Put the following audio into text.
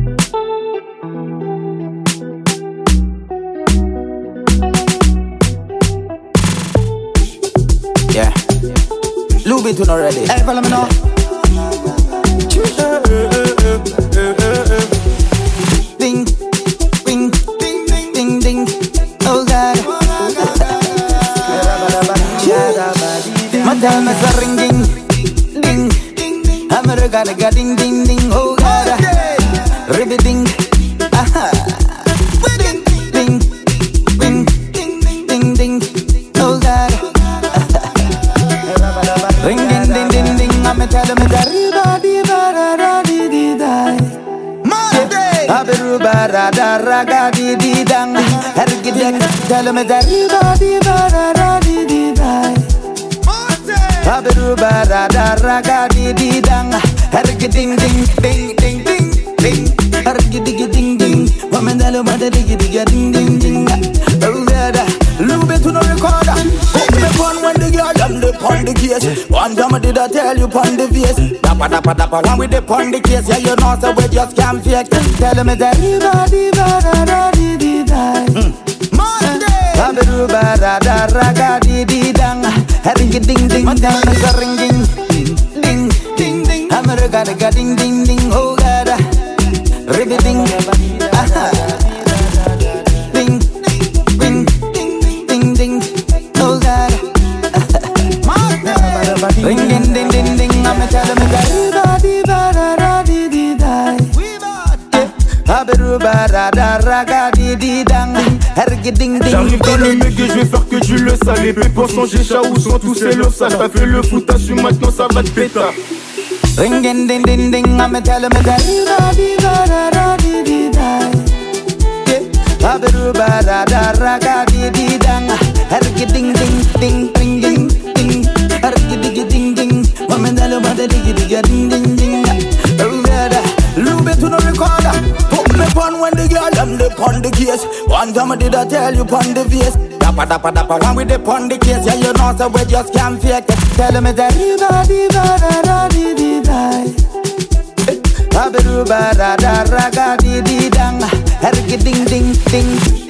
Yeah. Lube it already. Hey, follow me now. Ding, ding, ding, ding, ding. Oh God. My time is a ringing, ding. I'm a regga ding, ding, ding. Oh God. Ribbit-ding. Aha. Ding, ding, ding, ding, ding. Oh God. Ring, ding, ding, ding, ding. I'm a tell me that. Aberuba rada raga di di dang. Hergidek tell me that. Aberuba rada raga di di dang. Hergiding ding ding ding ding ding. Hergidig ding ding. Woman tell me that dig ding ding ding. Oh yeah, Lube to no recorder. Put me on when the girl them the pon the case. One time I did I tell you pon the face. Dappa dappa dappa one with the pon the case. Yeah, you know so we just can't fake. Tell me that. Monday. Aberuba rada raga di di dang. Herring ding ding. My time is a ringing. Ding ding ding. I'm a regga ding ding ding. Oh God. Ribbit ding. Aha. Ding ding ding ding. Oh God. Ring ding ding ding ding. I'm a tell me that. J'arrive dans le mec et je vais faire que tu le sales. Les pépins sont gécha ou sont tous ces lofs sales. T'as fait le foot, t'assumes maintenant ça va te péter. Ring ding ding ding ding. I'm a tell me that. Aberuba rada raga di di dang. Hergiding ding ding ding ding ding. Hergidig ding ding. Woman tell me that ding ding ding. Oh God. Lube to no recorder. Put me on when the girl them the pon the case. One time I did I tell you pon the face. Dappa dappa dappa one with the pon the case. Yeah, you know so we just can't fake it. Tell me that. Aberuba rada raga di di dang. Hergiding ding ding.